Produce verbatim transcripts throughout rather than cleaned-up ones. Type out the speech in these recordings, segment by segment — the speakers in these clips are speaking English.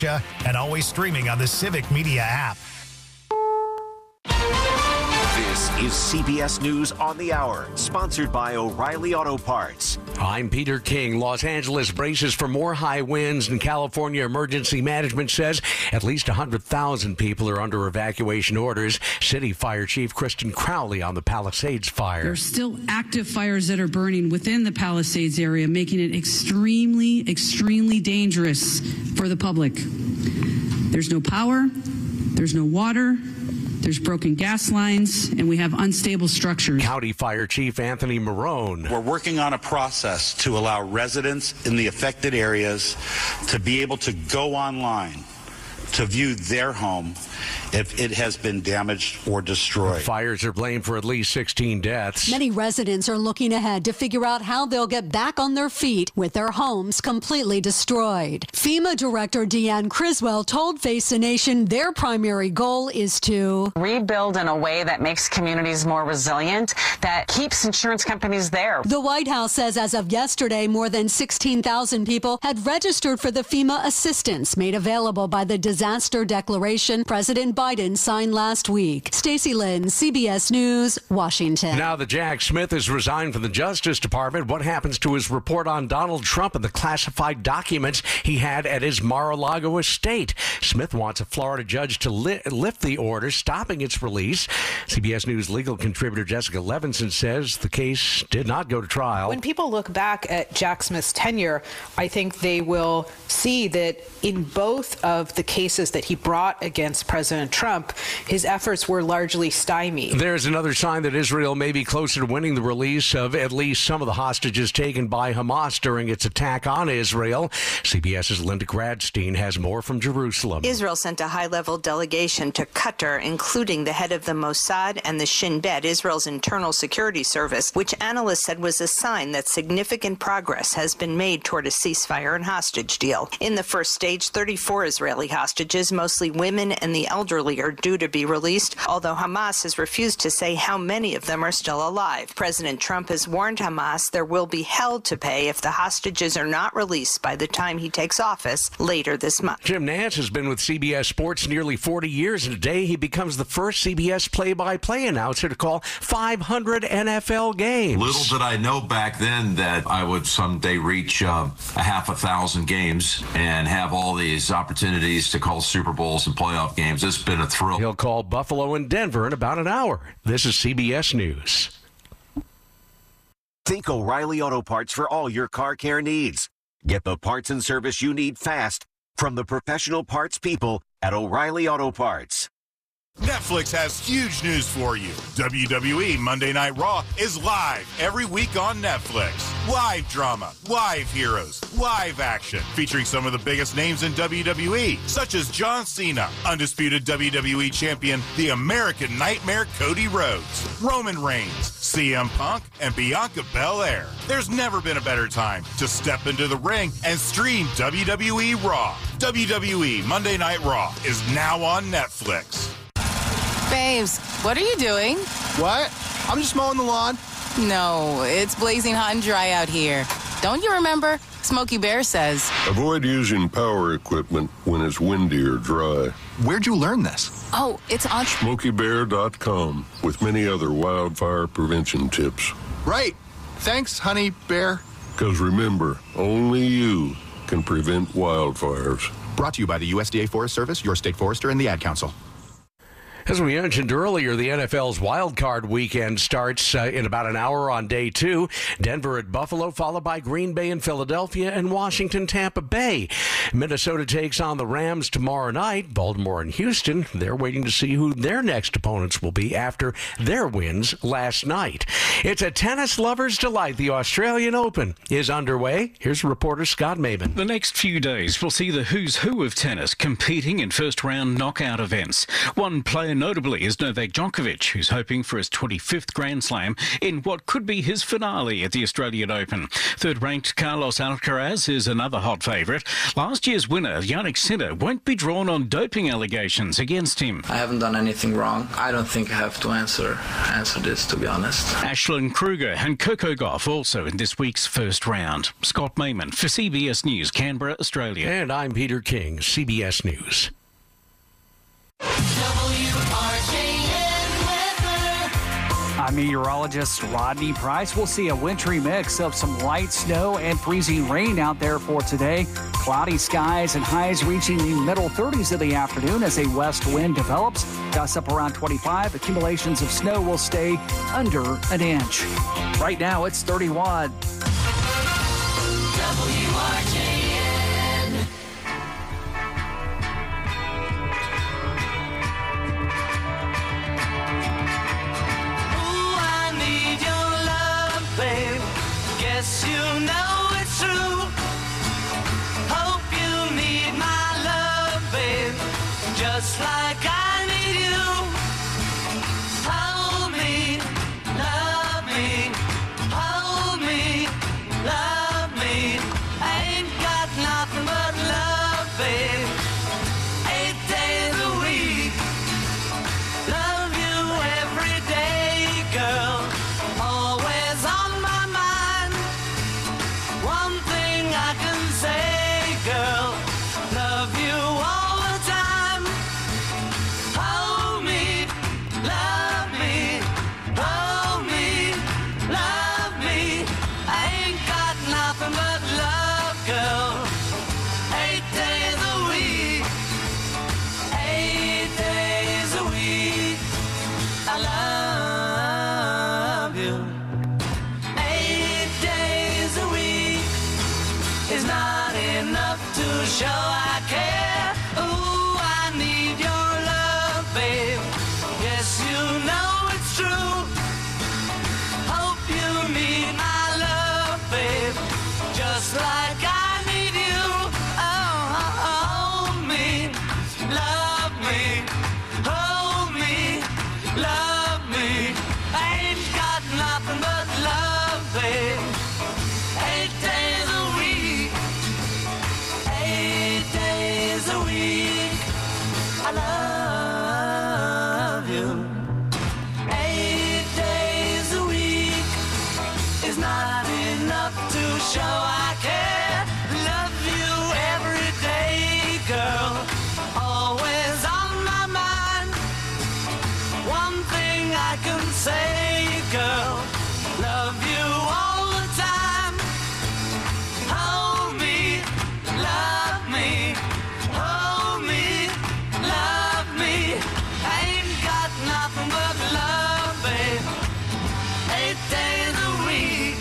and always streaming on the Civic Media app. This is C B S News on the Hour, sponsored by O'Reilly Auto Parts. I'm Peter King. Los Angeles braces for more high winds, and California Emergency Management says at least one hundred thousand people are under evacuation orders. City Fire Chief Kristen Crowley on the Palisades fire. There's still active fires that are burning within the Palisades area, making it extremely, extremely dangerous for the public. There's no power, there's no water, there's broken gas lines, and we have unstable structures. County Fire Chief Anthony Marone. We're working on a process to allow residents in the affected areas to be able to go online to view their home if it has been damaged or destroyed. Fires are blamed for at least sixteen deaths. Many residents are looking ahead to figure out how they'll get back on their feet with their homes completely destroyed. FEMA Director Deanne Criswell told Face the Nation their primary goal is to rebuild in a way that makes communities more resilient, that keeps insurance companies there. The White House says as of yesterday, more than sixteen thousand people had registered for the FEMA assistance made available by the disaster declaration President Biden signed last week. Stacey Lynn, C B S News, Washington. Now that Jack Smith has resigned from the Justice Department, what happens to his report on Donald Trump and the classified documents he had at his Mar-a-Lago estate? Smith wants a Florida judge to li- lift the order, stopping its release. C B S News legal contributor Jessica Levinson says the case did not go to trial. When people look back at Jack Smith's tenure, I think they will see that in both of the cases that he brought against President Trump, his efforts were largely stymied. There's another sign that Israel may be closer to winning the release of at least some of the hostages taken by Hamas during its attack on Israel. CBS's Linda Gradstein has more from Jerusalem. Israel sent a high-level delegation to Qatar, including the head of the Mossad and the Shin Bet, Israel's internal security service, which analysts said was a sign that significant progress has been made toward a ceasefire and hostage deal. In the first stage, thirty-four Israeli hostages, mostly women and the elderly, are due to be released, although Hamas has refused to say how many of them are still alive. President Trump has warned Hamas there will be hell to pay if the hostages are not released by the time he takes office later this month. Jim Nantz has been with C B S Sports nearly forty years, and today he becomes the first C B S play-by-play announcer to call five hundred N F L games. Little did I know back then that I would someday reach uh, a half a thousand games and have all these opportunities to call Super Bowls and playoff games. It's been a thrill. He'll call Buffalo and Denver in about an hour. This is C B S News. Think O'Reilly Auto Parts for all your car care needs. Get the parts and service you need fast from the professional parts people at O'Reilly Auto Parts. Netflix has huge news for you. W W E Monday Night Raw is live every week on Netflix. Live drama, live heroes, live action, featuring some of the biggest names in W W E, such as John Cena, undisputed W W E champion, the American Nightmare Cody Rhodes, Roman Reigns, C M Punk, and Bianca Belair. There's never been a better time to step into the ring and stream W W E Raw. W W E Monday Night Raw is now on Netflix. Babes, what are you doing? What? I'm just mowing the lawn. No, it's blazing hot and dry out here. Don't you remember? Smokey Bear says, avoid using power equipment when it's windy or dry. Where'd you learn this? Oh, it's on Smokey Bear dot com with many other wildfire prevention tips. Right. Thanks, honey bear. Because remember, only you can prevent wildfires. Brought to you by the U S D A Forest Service, your state forester, and the Ad Council. As we mentioned earlier, the N F L's wild card weekend starts uh, in about an hour on day two. Denver at Buffalo, followed by Green Bay and Philadelphia, and Washington, Tampa Bay. Minnesota takes on the Rams tomorrow night. Baltimore and Houston, they're waiting to see who their next opponents will be after their wins last night. It's a tennis lover's delight. The Australian Open is underway. Here's reporter Scott Maben. The next few days will see the who's who of tennis competing in first-round knockout events. One player There notably is Novak Djokovic, who's hoping for his twenty-fifth Grand Slam in what could be his finale at the Australian Open. Third-ranked Carlos Alcaraz is another hot favourite. Last year's winner, Jannik Sinner, won't be drawn on doping allegations against him. I haven't done anything wrong. I don't think I have to answer answer this, to be honest. Ashlyn Kruger and Coco Gauff also in this week's first round. Scott Mayman for C B S News, Canberra, Australia. And I'm Peter King, C B S News. I'm meteorologist Rodney Price. We'll see a wintry mix of some light snow and freezing rain out there for today. Cloudy skies and highs reaching the middle thirties in the afternoon as a west wind develops. Gusts up around twenty-five. Accumulations of snow will stay under an inch. Right now, it's thirty-one. W R J N. Guess you know it's true. Hope you need my love, babe, just like I need you. Hold me, love me, hold me, love me. I ain't got nothing but love, babe. Eight days a week. Love you every day, girl. Always on my mind. One thing I can say, girl, love you all the time. Hold me, love me, hold me, love me. I ain't got nothing but love, girl. Eight days a week, eight days a week. I love you. Eight days a week is not enough to show I care. Ooh, I need your love, babe. Yes, you know it's true. Hope you need my love, babe, just like I need you. Oh, hold me, love me, hold me, love me. I ain't got nothing but love, babe. Eight days a week, eight days a week. I love you. Eight days a week is not enough to show I care. Love you every day, girl. Always on my mind. One thing I can say, girl, love you all the time. Hold me, love me, hold me, love me. I ain't got nothing but love, babe. Eight days a week,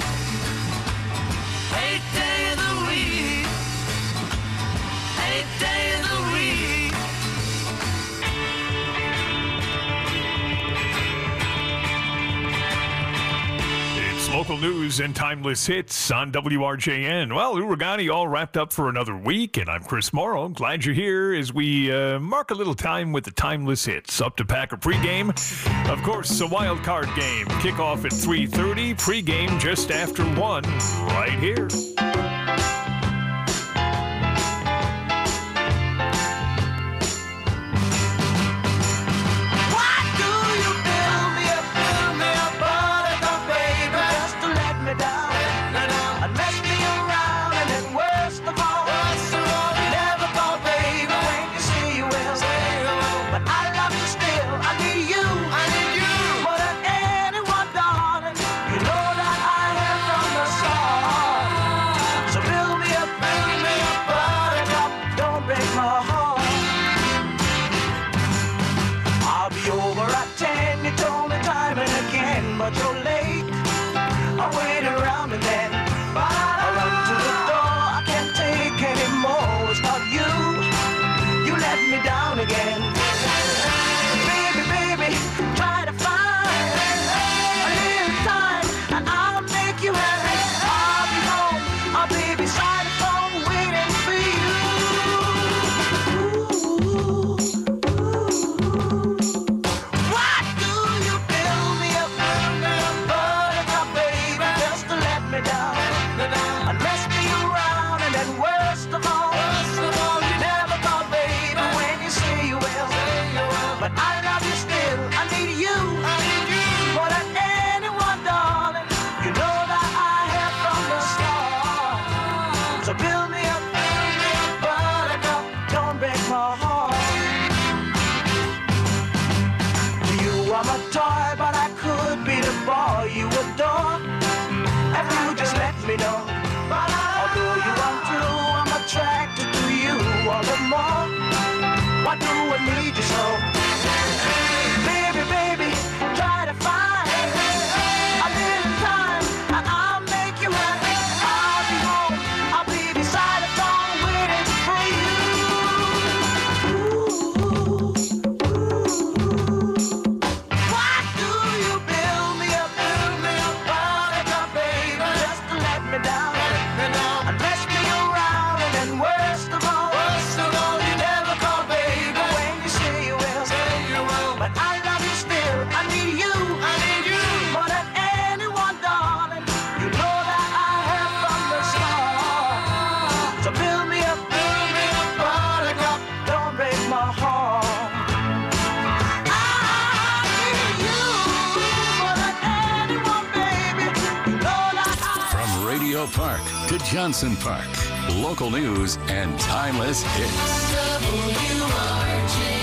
eight days a week, eight days a week. It's local news and timeless hits on W R J N. Well, Uragani all wrapped up for another week, and I'm Chris Morrow. Glad you're here as we uh, mark a little time with the timeless hits. Up to Packer pregame. Of course, a wild card game. Kickoff at three thirty. Pregame just after one, right here. Build me Park to Johnson Park. Local news and timeless hits. W R J N.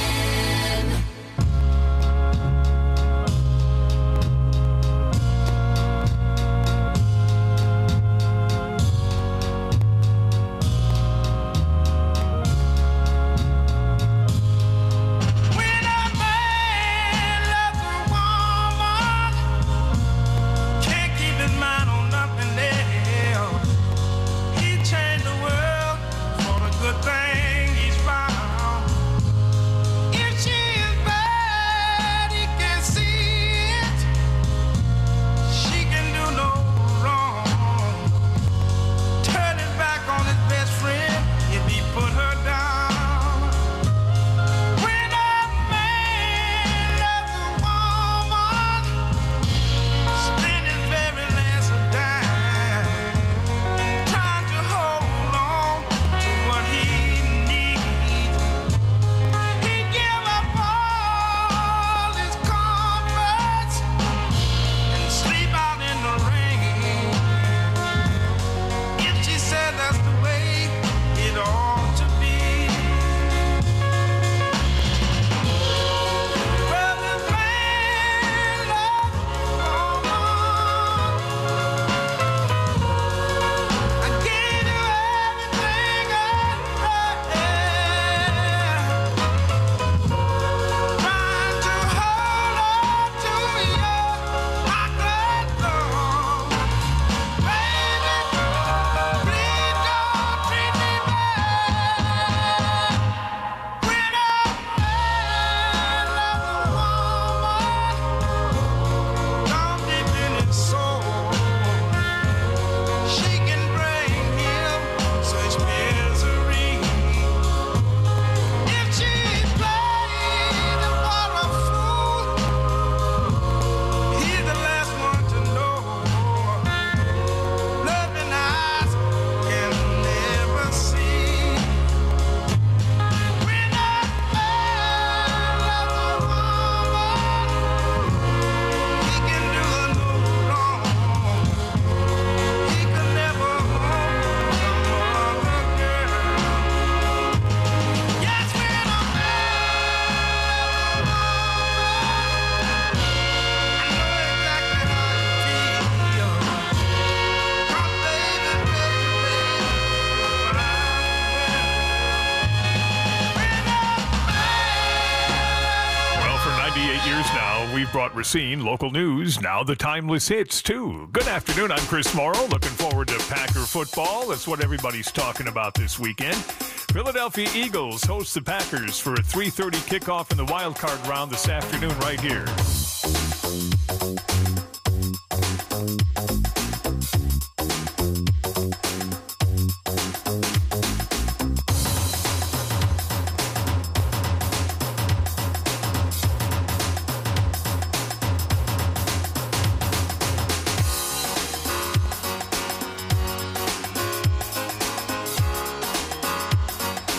Brought Racine local news, now the timeless hits too. Good afternoon, I'm Chris Morrow. Looking forward to Packer football. That's what everybody's talking about this weekend. Philadelphia Eagles host the Packers for a three thirty kickoff in the wild card round this afternoon right here.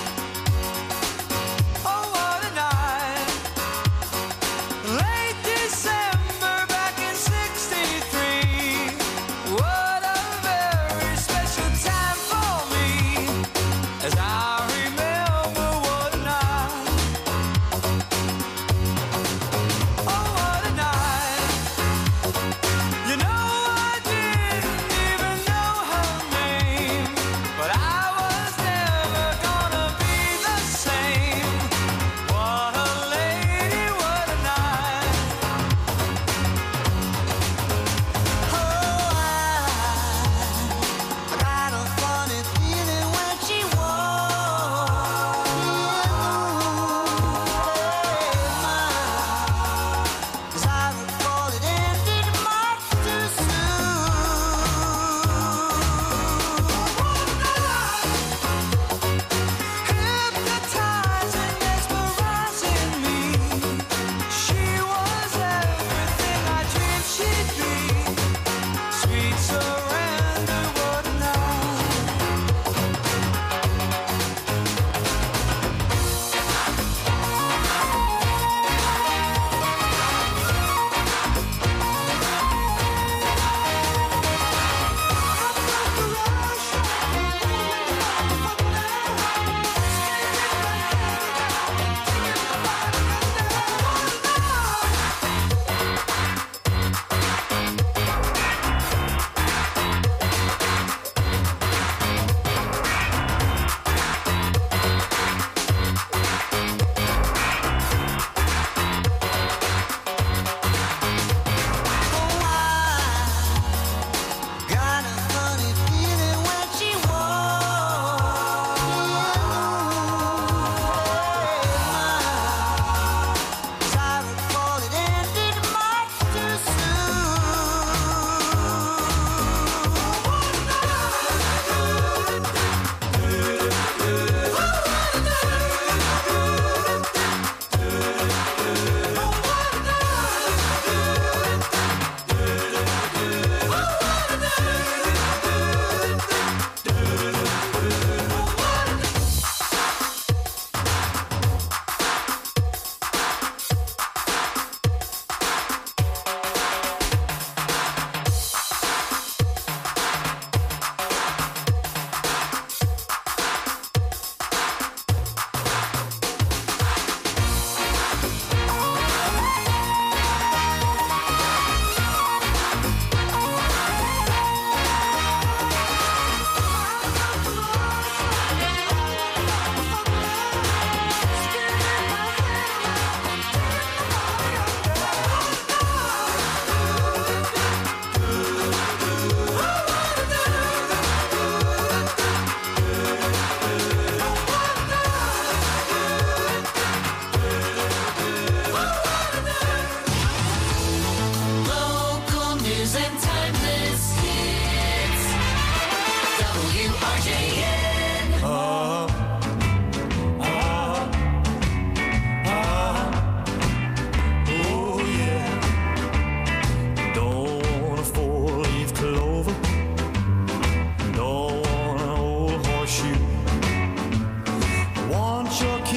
Late this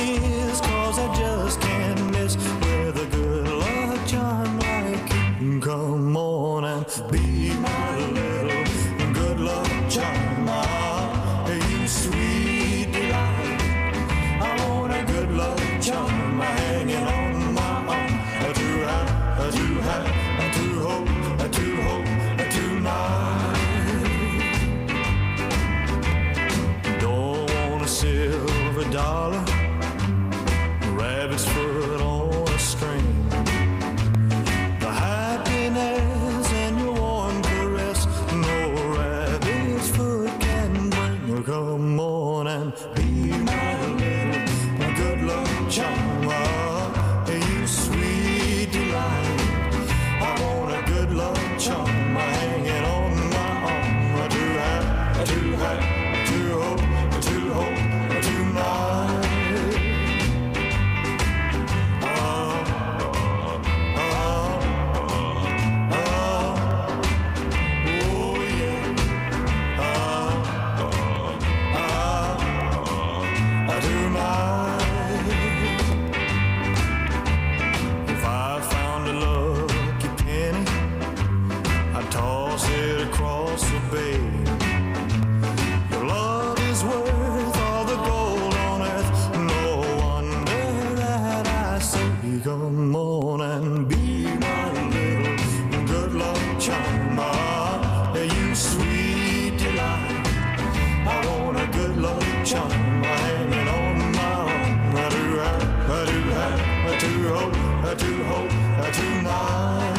is, 'cause I just can't miss with a good luck charm like you. Come on and be my little good luck charm. Ah, you sweet delight. I want a good luck charm hanging on my arm. A to have, a to have, a to hope, a to hope, a tonight. Don't want a silver dollar, rabbit's foot on a string. The happiness in your warm caress, no rabbit's foot can bring. Come on and be my little good luck charm. Ah, you sweet delight. I want a good luck charm hanging on my arm. I do have, I do have, I do hope, I do hope, I do not. If I found a lucky penny, I'd toss it across the bay. Your love is worth all the gold on earth. No wonder that I say, come on and be my little good luck charm. Ah, you sweet delight. I want a good luck charm hanging on my arm. I do have, I do have, I do hope, I do hope, I do not.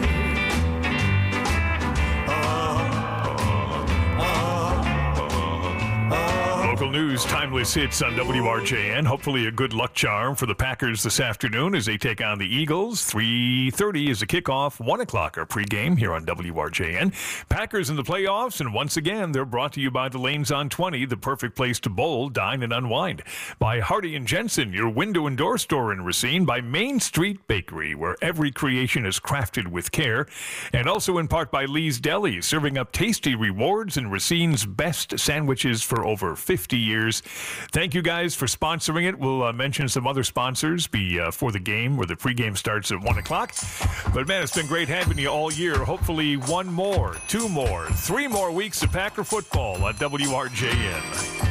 Local news, timeless hits on W R J N. Hopefully a good luck charm for the Packers this afternoon as they take on the Eagles. three thirty is the kickoff. one o'clock our pregame here on W R J N. Packers in the playoffs, and once again, they're brought to you by the Lanes on twenty, the perfect place to bowl, dine, and unwind. By Hardy and Jensen, your window and door store in Racine. By Main Street Bakery, where every creation is crafted with care. And also in part by Lee's Deli, serving up tasty rewards and Racine's best sandwiches for over fifty years. Thank you guys for sponsoring it. We'll uh, mention some other sponsors be uh, for the game, where the pregame starts at one o'clock. But man, it's been great having you all year. Hopefully one more, two more, three more weeks of Packer football on W R J N.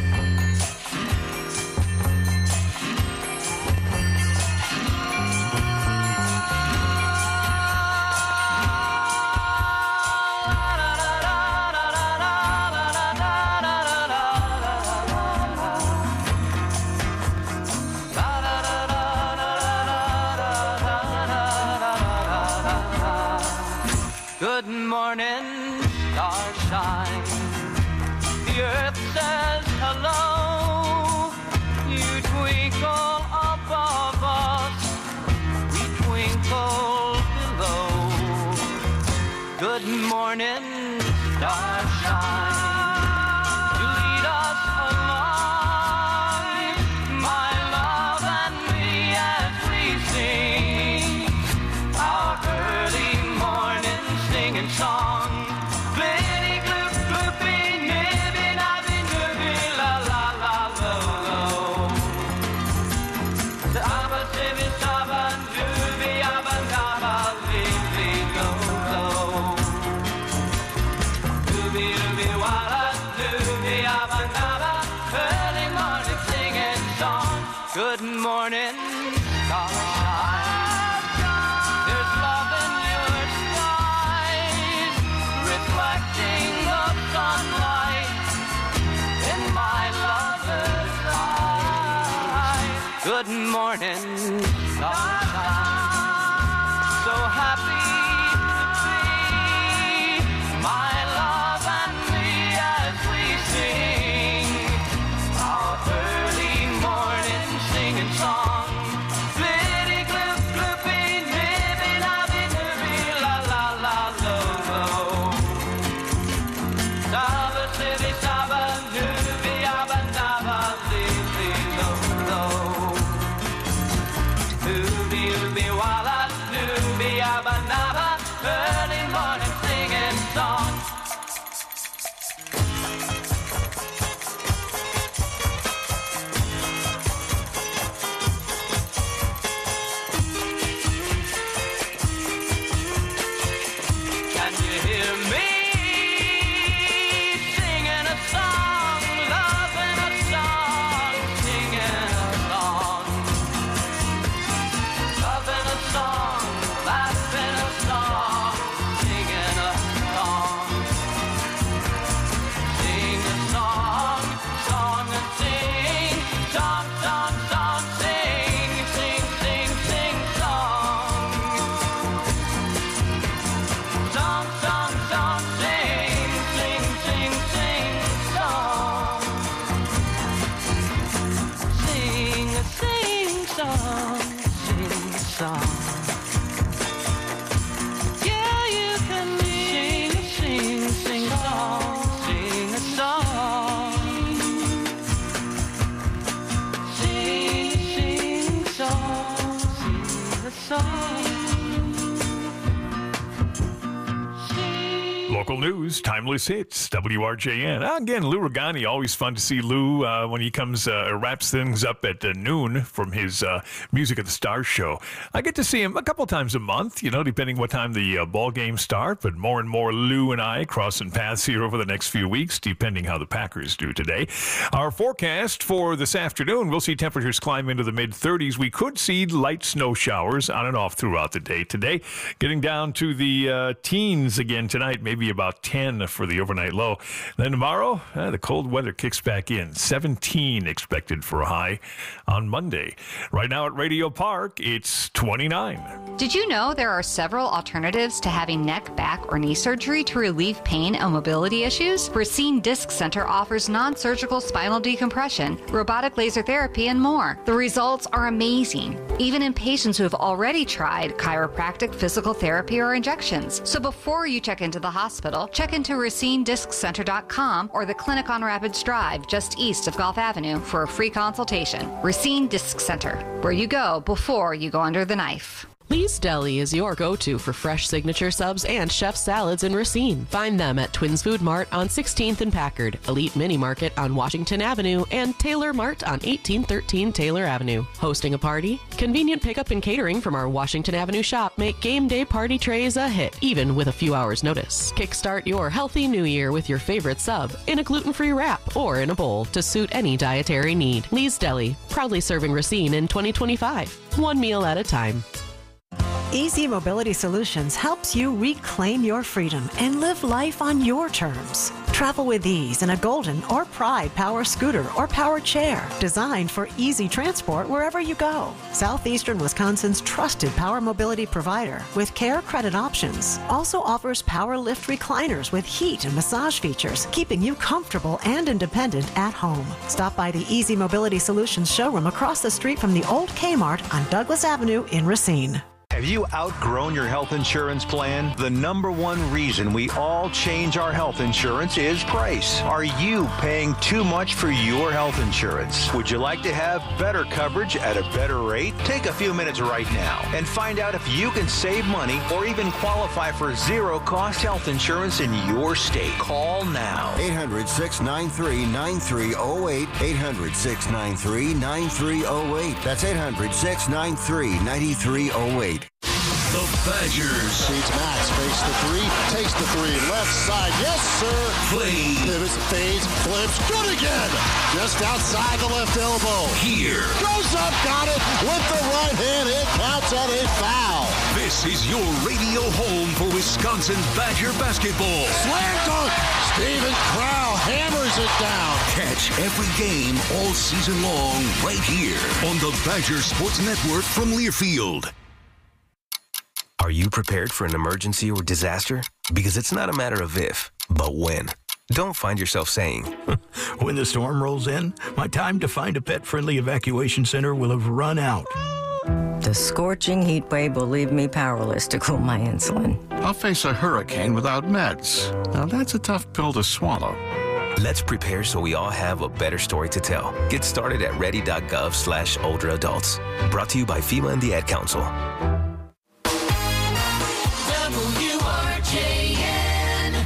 Good morning, starshine. The earth says hello. You twinkle above us, we twinkle below. Good morning, starshine. You lead us along, my love and me, as we sing our early morning singing song. Blitty gloop gloopy, nibby nabby nooby, la la la lo lo. The abba sibby sabba dooby abba nabba lee lo lo. Dooby dooby walla dooby abba nabba, early morning singing song. Good morning, starshine. There's love in your skies, reflecting the sunlight in my lover's eyes. Good morning, sunshine. So happy to be my love and me as we sing our early morning singing song. Blitty gloop gloopy, nibby nabby nooby, la la la lo lo. Saba sibby saba nooby abba nabba lee lee lo lo. Ooby ooby wa song, sing a song. Yeah, you can sing, sing, sing a song, sing a song. Sing, sing a song, sing a song. Local news, timeless hits, W R J N. Again, Lou Regani, always fun to see Lou uh, when he comes, uh, wraps things up at uh, noon from his uh, Music of the Stars show. I get to see him a couple times a month, you know, depending what time the uh, ball games start, but more and more Lou and I crossing paths here over the next few weeks, depending how the Packers do today. Our forecast for this afternoon, we'll see temperatures climb into the mid thirties. We could see light snow showers on and off throughout the day today, getting down to the uh, teens again tonight, maybe about ten for the overnight low. Then tomorrow, uh, the cold weather kicks back in. seventeen expected for a high on Monday. Right now at Radio Park, it's twenty-nine. Did you know there are several alternatives to having neck, back, or knee surgery to relieve pain and mobility issues? Racine Disc Center offers non-surgical spinal decompression, robotic laser therapy, and more. The results are amazing, even in patients who have already tried chiropractic, physical therapy, or injections. So before you check into the hospital, check into racine disc center dot com or the clinic on Rapids Drive just east of Gulf Avenue for a free consultation. Racine Disc Center, where you go before you go under the knife. Lee's Deli is your go-to for fresh signature subs and chef salads in Racine. Find them at Twins Food Mart on sixteenth and Packard, Elite Mini Market on Washington Avenue, and Taylor Mart on eighteen thirteen Taylor Avenue. Hosting a party? Convenient pickup and catering from our Washington Avenue shop make game day party trays a hit, even with a few hours' notice. Kickstart your healthy new year with your favorite sub in a gluten-free wrap or in a bowl to suit any dietary need. Lee's Deli, proudly serving Racine in twenty twenty-five. One meal at a time. Easy Mobility Solutions helps you reclaim your freedom and live life on your terms. Travel with ease in a Golden or Pride power scooter or power chair designed for easy transport wherever you go. Southeastern Wisconsin's trusted power mobility provider with care credit options also offers power lift recliners with heat and massage features, keeping you comfortable and independent at home. Stop by the Easy Mobility Solutions showroom across the street from the old Kmart on Douglas Avenue in Racine. Have you outgrown your health insurance plan? The number one reason we all change our health insurance is price. Are you paying too much for your health insurance? Would you like to have better coverage at a better rate? Take a few minutes right now and find out if you can save money or even qualify for zero-cost health insurance in your state. Call now. eight hundred, six nine three, nine three zero eight. eight hundred, six nine three, nine three zero eight. That's eight hundred, six nine three, nine three zero eight. The Badgers. Beats Max, fakes the three, takes the three, left side, yes sir. Play. Pivots, fades, flips, good again. Just outside the left elbow. Here. Goes up, got it with the right hand. It counts at a foul. This is your radio home for Wisconsin Badger basketball. Slam dunk. Steven Crow hammers it down. Catch every game all season long right here on the Badger Sports Network from Learfield. Are you prepared for an emergency or disaster? Because it's not a matter of if, but when. Don't find yourself saying, when the storm rolls in, my time to find a pet-friendly evacuation center will have run out. The scorching heat wave will leave me powerless to cool my insulin. I'll face a hurricane without meds. Now that's a tough pill to swallow. Let's prepare so we all have a better story to tell. Get started at ready.gov slash older adults. Brought to you by FEMA and the Ad Council. W R J N.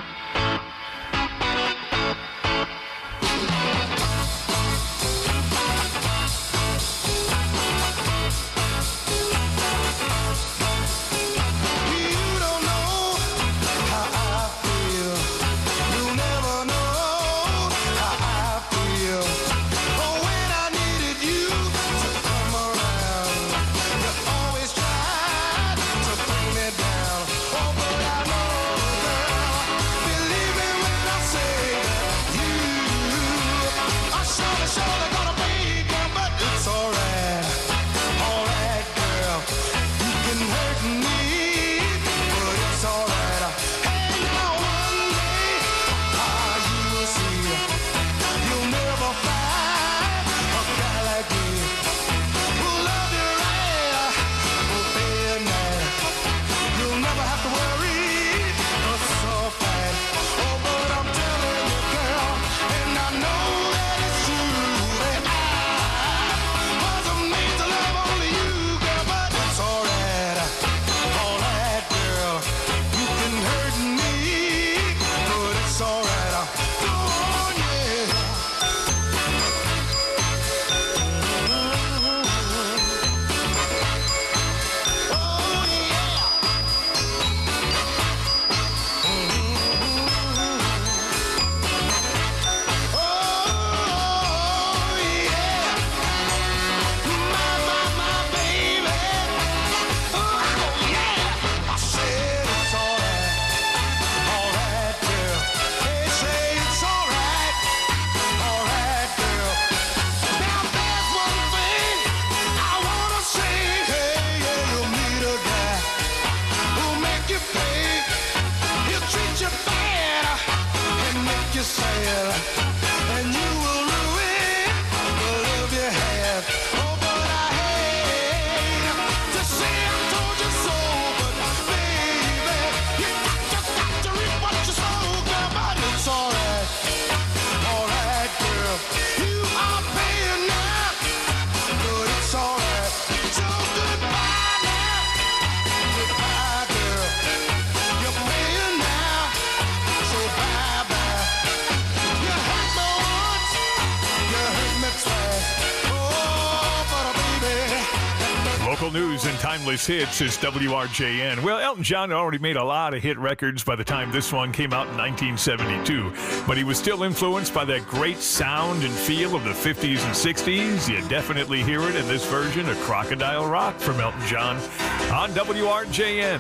You don't know how I feel. You never know how I feel. Oh, when I needed you to come around, you always try. Local news and timeless hits is W R J N. Well, Elton John already made a lot of hit records by the time this one came out in nineteen seventy-two, but he was still influenced by that great sound and feel of the fifties and sixties. You definitely hear it in this version of Crocodile Rock from Elton John on W R J N.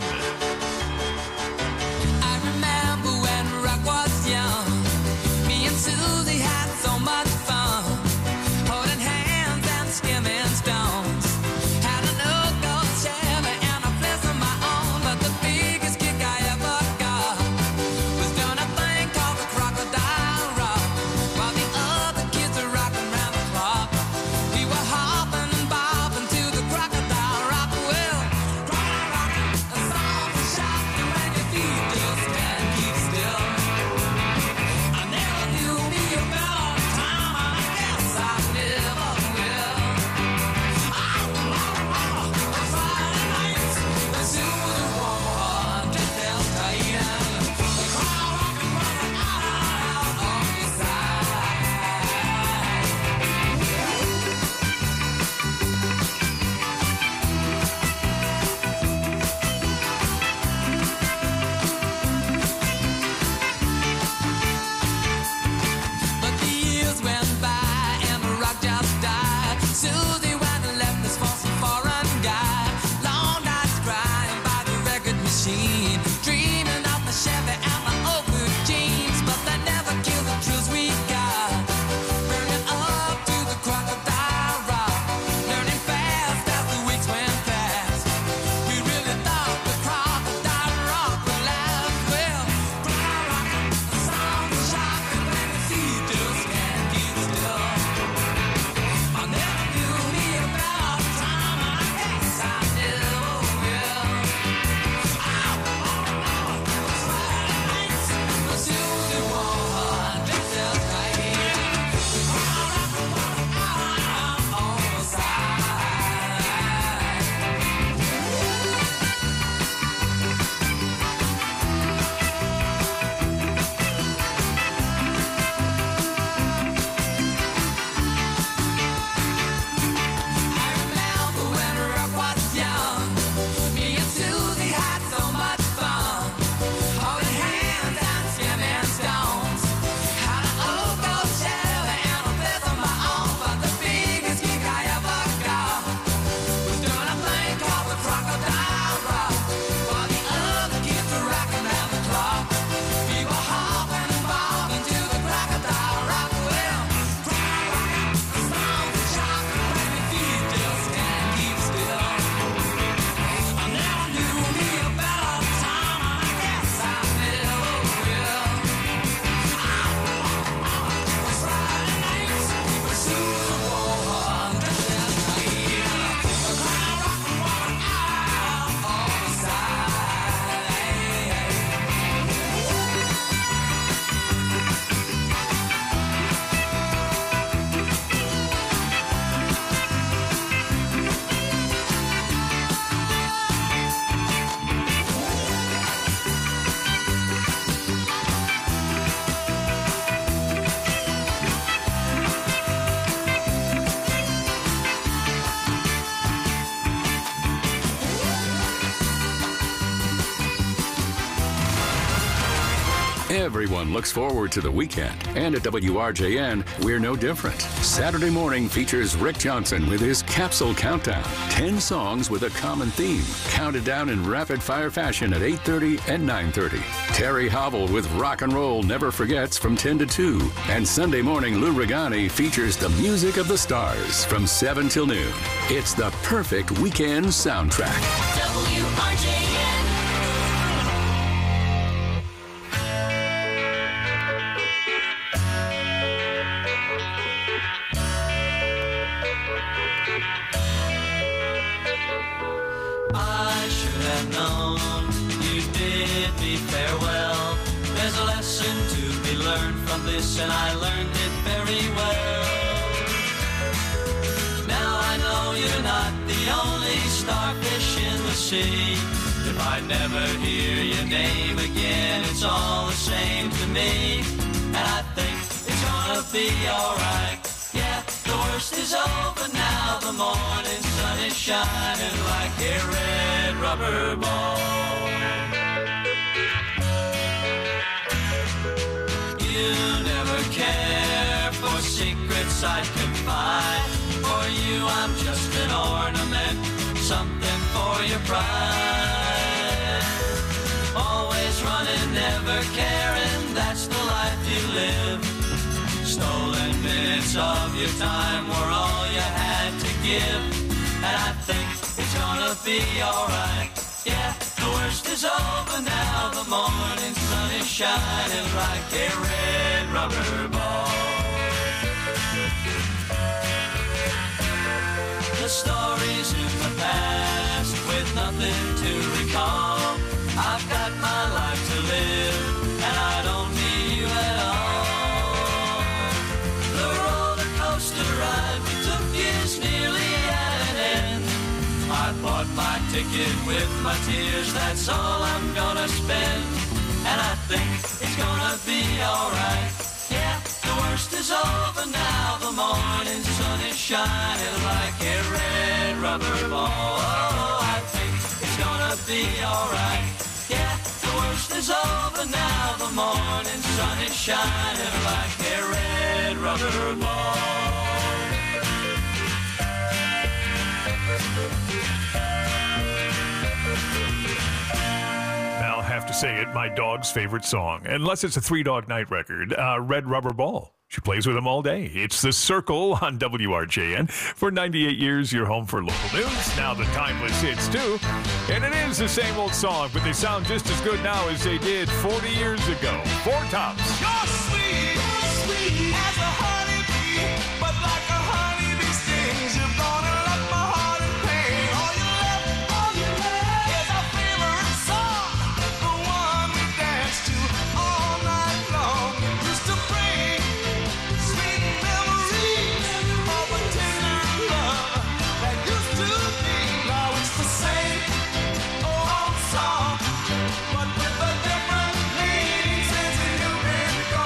I remember when rock was young. Me and Susie had so much fun, holding hands and skimming stones. Had an old gold Chevy and a place of my own, but the biggest kick I ever got was doing a thing called the Crocodile Rock, while the other kids were rocking round the clock. We were hopping and bobbing to the Crocodile Rock. Well, a song to shock you when your feet just can't keep still. I never knew me a better time, and I guess I never will. Friday nights, the Susie wore dressed as tight, and the crowd rocking running out on the side. But the years went by and the rock just died. Susie went and left us for some foreign guy. Long nights crying by the record machine, dreaming of the Chevy and the old blue jeans. But they never killed the truth we got, burning up to the Crocodile Rock, learning fast as the weeks went past. We really thought the Crocodile Rock would last. Well, a song to shock you when your feet just can't keep still. I never knew me a better time, and I guess I never will. Friday nights, the Susie wore dressed as tight, the crowd rocking running out on the side. I remember when rock was young. Me and Susie had so much fun, holding hands and skimming stones. Had an old gold Chevy and a place of my own, but the biggest kick I ever got was doing a thing called the Crocodile Rock, while the other kids were rocking round the clock. We were hopping and bobbing to the Crocodile Rock. Well, a song to shock you when your feet just can't keep still. I never knew me a better time, and I guess I never will. Friday nights, the Susie wore dressed as tight, the crowd rocking running out on the side. Everyone looks forward to the weekend, and at W R J N, we're no different. Saturday morning features Rick Johnson with his Capsule Countdown. Ten songs with a common theme, counted down in rapid-fire fashion at eight thirty and nine thirty. Terry Hobble with Rock and Roll Never Forgets from ten to two. And Sunday morning, Lou Regani features the music of the stars from seven till noon. It's the perfect weekend soundtrack. W R J N. I should have known you bid me farewell. There's a lesson to be learned from this, and I learned it very well. Now I know you're not the only starfish in the sea. If I never hear your name again, it's all the same to me. And I think it's gonna be alright. Yeah, the worst is over now, the morning sun is shining. shining like a red rubber ball. You never care for secrets I'd confide. For you I'm just an ornament, something for your pride. Always running, never caring, that's the life you live. Stolen minutes of your time were all you had to give. And I think it's gonna be alright. Yeah, the worst is over now. The morning sun is shining like a red rubber ball. The stories in the past with nothing to recall. I've got my life to live and I don't need you at all. The roller coaster ride we took is nearly at an end. I bought my ticket with my tears, that's all I'm gonna spend. And I think it's gonna be alright. Yeah, the worst is over now. The morning sun is shining like a red rubber ball. Oh, I think it's gonna be alright. Yeah, the worst is over now. The morning sun is shining like a red rubber ball. I'll have to say it, my dog's favorite song, unless it's a Three Dog Night record, uh, Red Rubber Ball. She plays with them all day. It's The Circle on W R J N. For ninety-eight years, you're home for local news. Now the timeless hits, too. And it is the same old song, but they sound just as good now as they did forty years ago. Four Tops. You're sweet, sweet as a honeybee, but like a honeybee stings, you're gonna let my heart in pain. All you left, all you left is our favorite song, the one we dance to all night long. Used to bring sweet memories of a tender love that used to be. Now it's the same old song, but with a different meaning since you've been gone.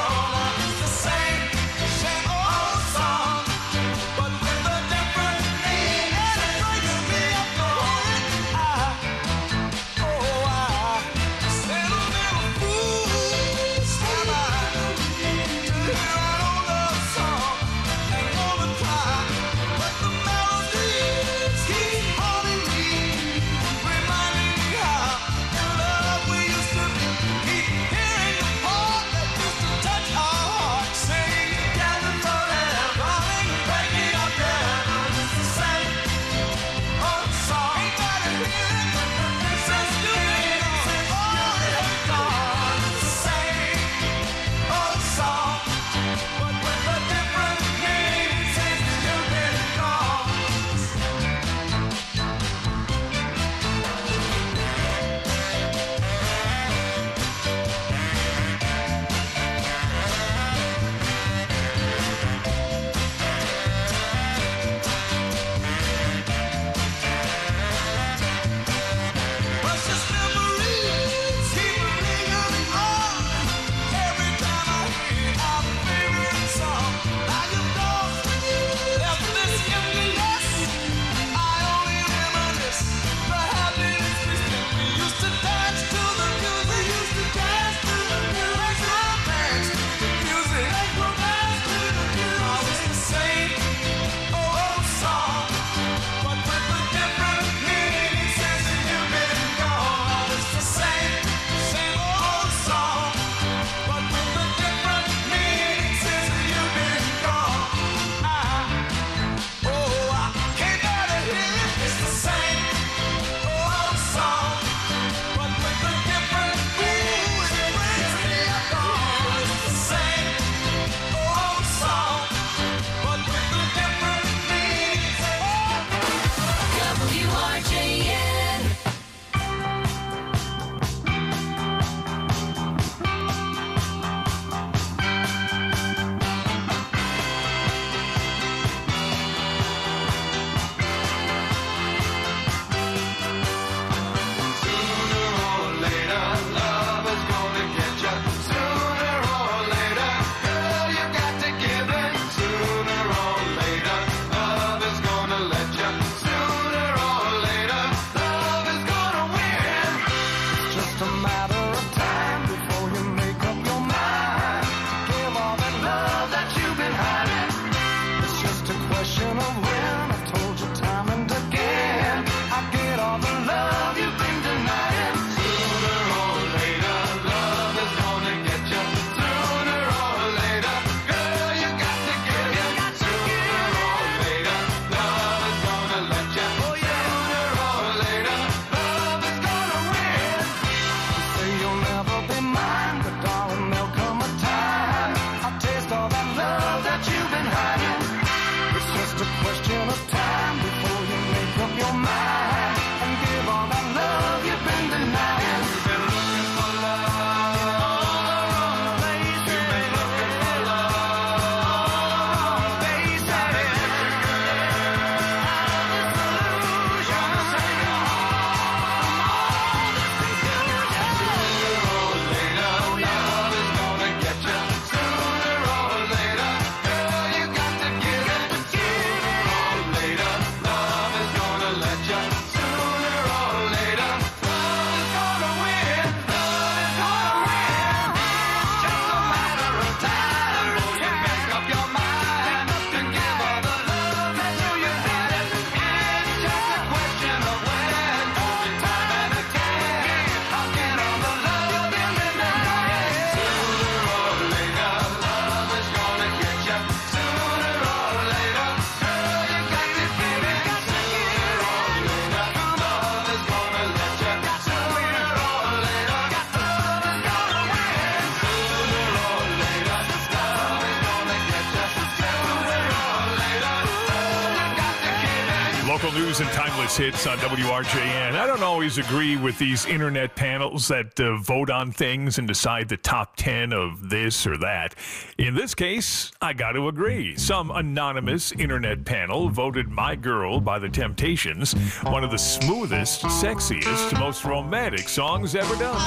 your mind and give all that love you've been denying. You've been looking for love in all the wrong places. You've been looking for love all the wrong places. Local news and timeless hits on W R J N. I don't always agree with these internet panels that uh, vote on things and decide the top ten of this or that. In this case, I got to agree. Some anonymous internet panel voted My Girl by The Temptations one of the smoothest, sexiest, most romantic songs ever done.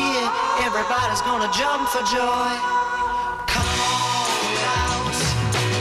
Everybody's gonna jump for joy. Come on out,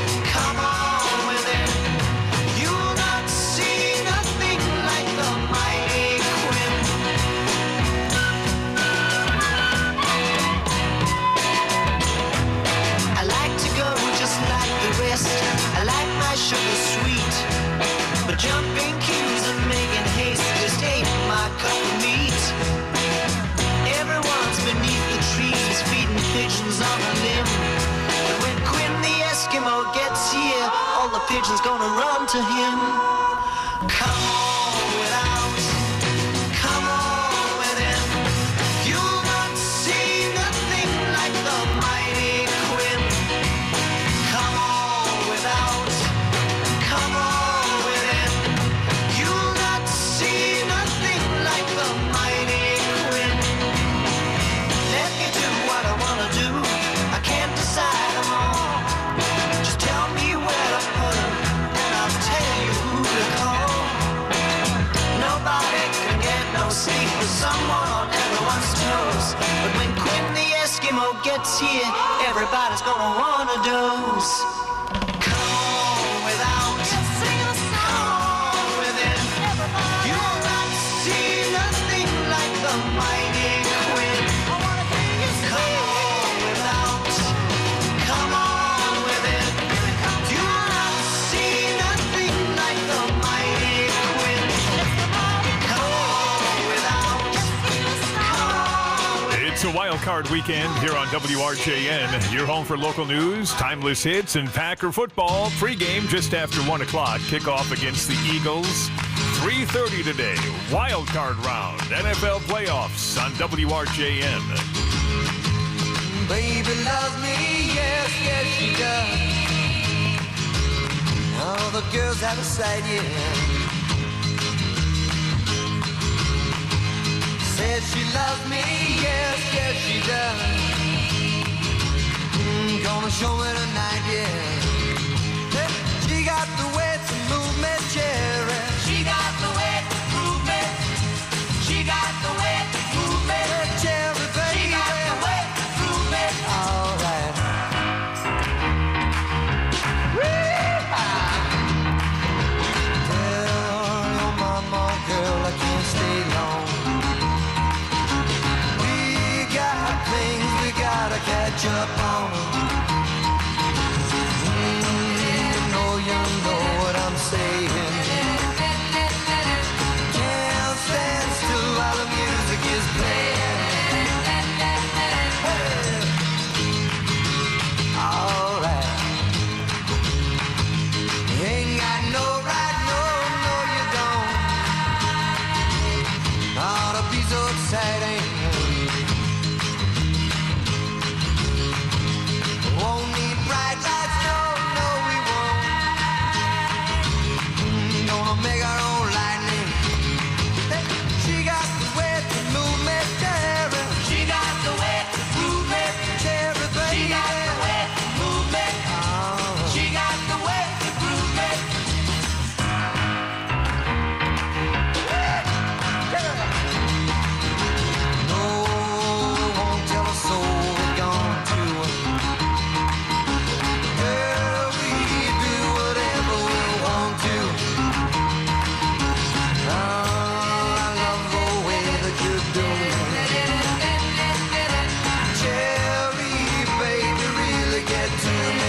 sugar sweet. But jumping queues and making haste just ain't my cup of meat. Everyone's beneath the trees feeding pigeons on a limb. But when Quinn the Eskimo gets here, all the pigeons gonna run to him. Come on without, come on within. You'll not see nothing like the mighty Quinn. Come on without, come on within. You'll not see nothing like the mighty Quinn. Let me do what I wanna do. I can't decide them all. Just tell me where to put them, and I'll tell you who to call. Nobody can get no sleep with someone on everyone's toes. But when Quinn the Eskimo gets here, everybody's gonna want a dose. Come on without, come on within. You'll not see nothing like the mighty Quinn. Come on without, come on within. You'll not see nothing like the mighty Quinn. Come on without, come on. It's a wild card weekend here on W R J N. You're home for local news, timeless hits, and Packer football. Pre-game just after one o'clock. Kickoff against the Eagles. three thirty today. Wild card round. N F L playoffs on W R J N. Baby loves me, yes, yes she does. All the girls have a side, yeah. Said she loves me, yes, yes she does. Mm, gonna show her tonight, yeah. Hey, she got the way to move me, cherry. She got the way to move me. She got the way to move me, cherry, baby. She got the way to move me. All right. Tell your mama, girl, I can't stay long. Things we gotta catch up on. Mm, you know, you know what I'm saying. Can't stand still while the music is playing. Hey. All right. You ain't got no right, no, no, you don't. Ought to be so exciting. Won't need bright lights, no, no we won't. Mm, gonna make our own lightning. Hey, she got the way to move me, cherry. She got the way to move me, cherry, baby. She got the way to move me. Oh. She got the way to groove me. No, won't tell a soul we're gone to. Girl, we do whatever we want to. Oh, I love the way that you do it. Cherry, baby, really get to me.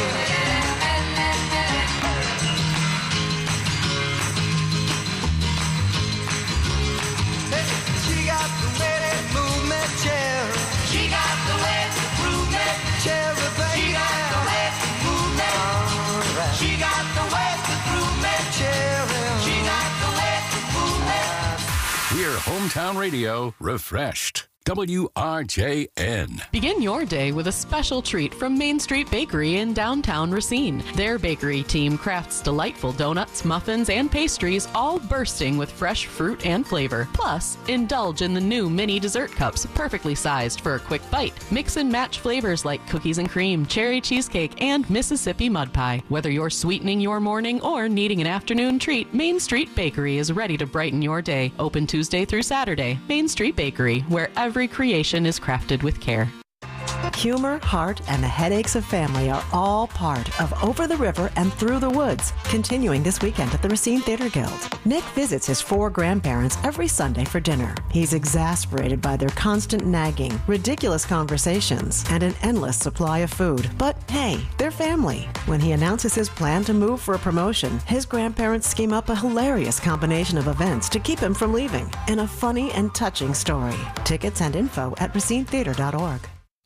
Hey, she got the way to move me, cherry. She got the way to prove me, cherry, baby. She got the way to move me. Right. She got the way to prove me, cherry. She got the way to move me. We're Hometown Radio refreshed. W R J N. Begin your day with a special treat from Main Street Bakery in downtown Racine. Their bakery team crafts delightful donuts, muffins, and pastries, all bursting with fresh fruit and flavor. Plus, indulge in the new mini dessert cups, perfectly sized for a quick bite. Mix and match flavors like cookies and cream, cherry cheesecake, and Mississippi mud pie. Whether you're sweetening your morning or needing an afternoon treat, Main Street Bakery is ready to brighten your day. Open Tuesday through Saturday. Main Street Bakery, where every creation is crafted with care. Humor, heart, and the headaches of family are all part of Over the River and Through the Woods, continuing this weekend at the Racine Theater Guild. Nick visits his four grandparents every Sunday for dinner. He's exasperated by their constant nagging, ridiculous conversations, and an endless supply of food. But hey, they're family. When he announces his plan to move for a promotion, his grandparents scheme up a hilarious combination of events to keep him from leaving in a funny and touching story. Tickets and info at racine theater dot org.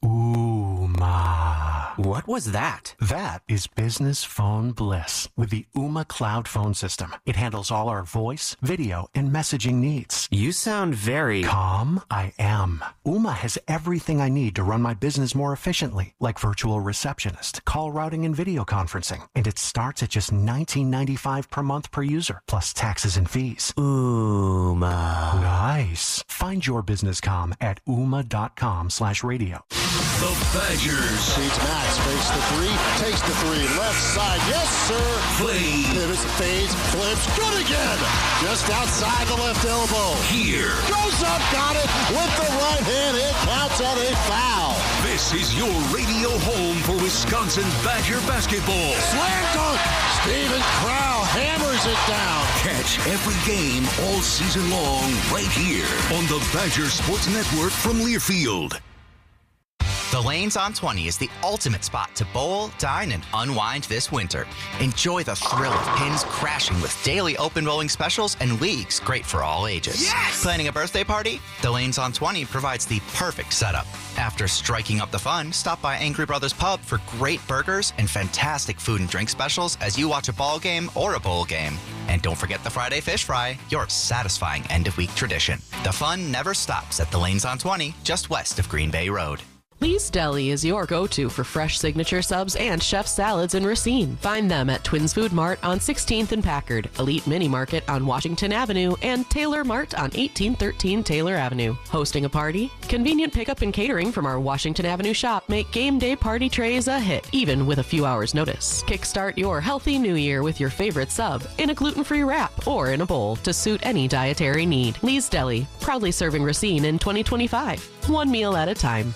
Ooma. What was that? That is business phone bliss with the Ooma Cloud phone system. It handles all our voice, video, and messaging needs. You sound very... Calm? I am. Ooma has everything I need to run my business more efficiently, like virtual receptionist, call routing, and video conferencing. And it starts at just nineteen ninety-five per month per user, plus taxes and fees. Ooma. Nice. Find your business comm at ooma.com slash radio. The Badgers. Seeds Max, fakes the three, takes the three, left side, yes sir. Play. Pivots, fades, flips, good again. Just outside the left elbow. Here. Goes up, got it with the right hand. It counts at a foul. This is your radio home for Wisconsin Badger basketball. Slam dunk. Steven Crowl hammers it down. Catch every game all season long right here on the Badger Sports Network from Learfield. The Lanes on twenty is the ultimate spot to bowl, dine, and unwind this winter. Enjoy the thrill of pins crashing with daily open bowling specials and leagues great for all ages. Yes! Planning a birthday party? The Lanes on twenty provides the perfect setup. After striking up the fun, stop by Angry Brothers Pub for great burgers and fantastic food and drink specials as you watch a ball game or a bowl game. And don't forget the Friday Fish Fry, your satisfying end-of-week tradition. The fun never stops at the Lanes on twenty, just west of Green Bay Road. Lee's Deli is your go-to for fresh signature subs and chef salads in Racine. Find them at Twins Food Mart on sixteenth and Packard, Elite Mini Market on Washington Avenue, and Taylor Mart on eighteen thirteen Taylor Avenue. Hosting a party? Convenient pickup and catering from our Washington Avenue shop make game day party trays a hit, even with a few hours' notice. Kickstart your healthy new year with your favorite sub in a gluten-free wrap or in a bowl to suit any dietary need. Lee's Deli, proudly serving Racine in twenty twenty-five. One meal at a time.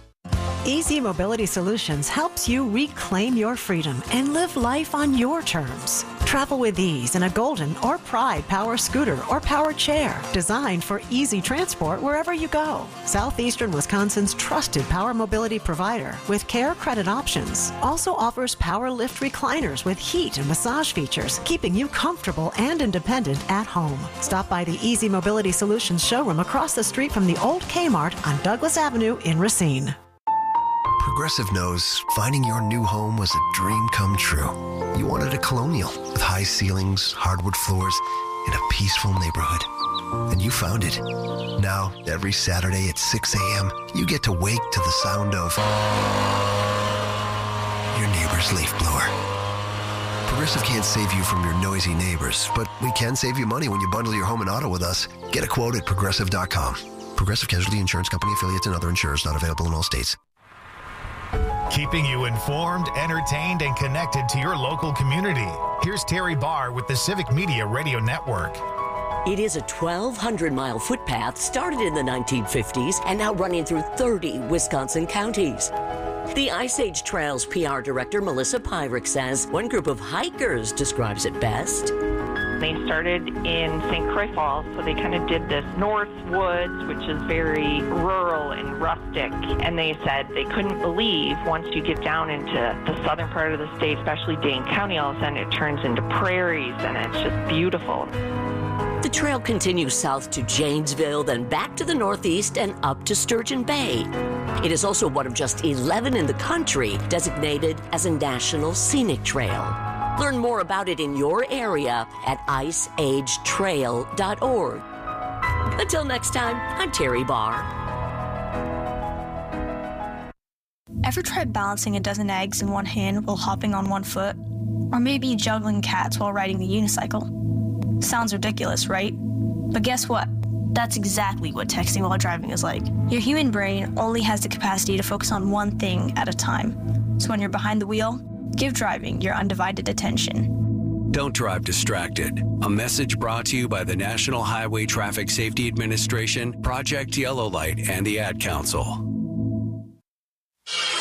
Easy Mobility Solutions helps you reclaim your freedom and live life on your terms. Travel with ease in a Golden or Pride power scooter or power chair designed for easy transport wherever you go. Southeastern Wisconsin's trusted power mobility provider with care credit options also offers power lift recliners with heat and massage features, keeping you comfortable and independent at home. Stop by the Easy Mobility Solutions showroom across the street from the old Kmart on Douglas Avenue in Racine. Progressive knows finding your new home was a dream come true. You wanted a colonial with high ceilings, hardwood floors, and a peaceful neighborhood. And you found it. Now, every Saturday at six a.m., you get to wake to the sound of your neighbor's leaf blower. Progressive can't save you from your noisy neighbors, but we can save you money when you bundle your home and auto with us. Get a quote at progressive dot com. Progressive Casualty Insurance Company affiliates and other insurers not available in all states. Keeping you informed, entertained, and connected to your local community. Here's Terry Barr with the Civic Media Radio Network. It is a twelve hundred mile footpath started in the nineteen fifties and now running through thirty Wisconsin counties. The Ice Age Trails P R director, Melissa Pyrick, says one group of hikers describes it best. They started in Saint Croix Falls, so they kind of did this North Woods, which is very rural and rustic. And they said they couldn't believe once you get down into the southern part of the state, especially Dane County, all of a sudden it turns into prairies, and it's just beautiful. The trail continues south to Janesville, then back to the northeast and up to Sturgeon Bay. It is also one of just eleven in the country designated as a National Scenic Trail. Learn more about it in your area at ice age trail dot org. Until next time, I'm Terry Barr. Ever tried balancing a dozen eggs in one hand while hopping on one foot? Or maybe juggling cats while riding the unicycle? Sounds ridiculous, right? But guess what? That's exactly what texting while driving is like. Your human brain only has the capacity to focus on one thing at a time. So when you're behind the wheel, give driving your undivided attention. Don't drive distracted. A message brought to you by the National Highway Traffic Safety Administration, Project Yellow Light, and the Ad Council.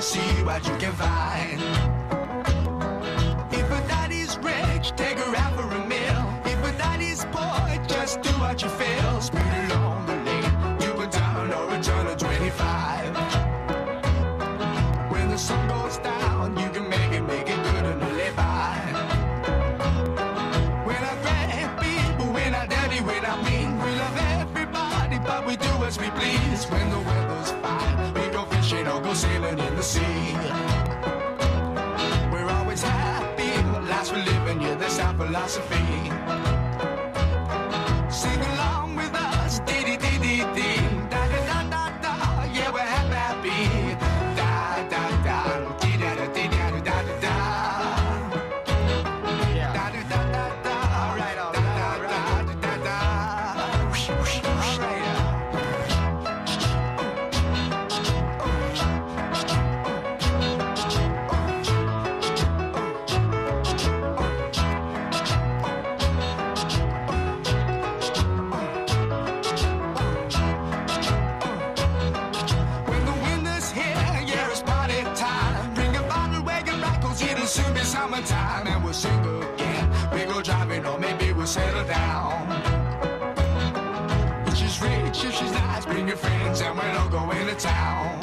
see what you can find. If a daddy's rich, take her out for a meal. If a daddy's poor, just do what you feel. Speed along the lane, you can turn or return to twenty-five. When the sun goes down, you can make it, make it good and live by. When I grab people, when I dirty, when I mean, we love everybody, but we do as we please. When the weather's fine, we go fishing or go sailing in the sea. We're always happy, life's we're living, yeah, that's our philosophy. Sing along with us, dee dee dee dee dee, da da da da da, yeah, we're happy, happy, da da da, dee da da dee da da da da, yeah, da da da da da, all right, all right, all right, da da da, all right. Summertime and we'll sing again. We go driving or maybe we'll settle down. If she's rich, if she's nice, bring your friends and we'll all go into town.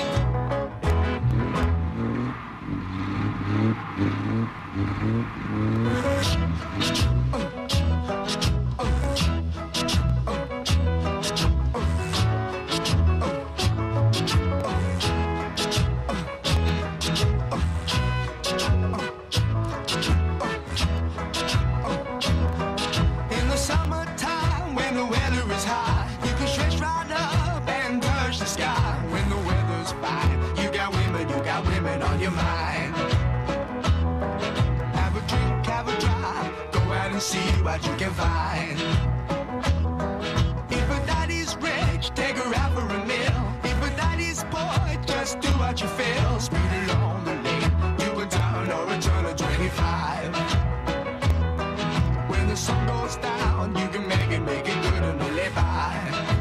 See what you can find. If a daddy's rich, take her out for a meal. If a daddy's poor, just do what you feel. Speed along the lane, you can turn or return to twenty-five. When the sun goes down, you can make it, make it good and live by.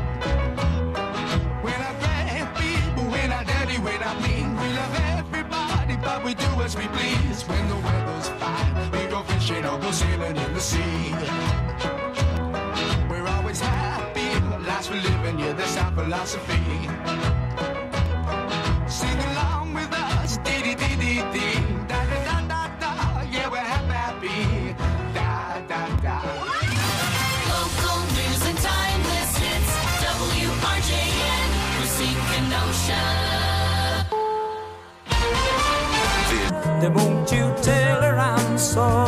When I grab people, when I dirty, when I mean, we love everybody, but we do as we please. When the weather's fine, we go fishing or go sailing in the sea. We're always happy, life's we're living, yeah, that's our philosophy. Sing along with us, dee dee dee dee dee, da da da da da, yeah, we're happy, happy, da da da. Local news and timeless hits, W R J N, Racine Kenosha. Then won't you tell her I'm sorry?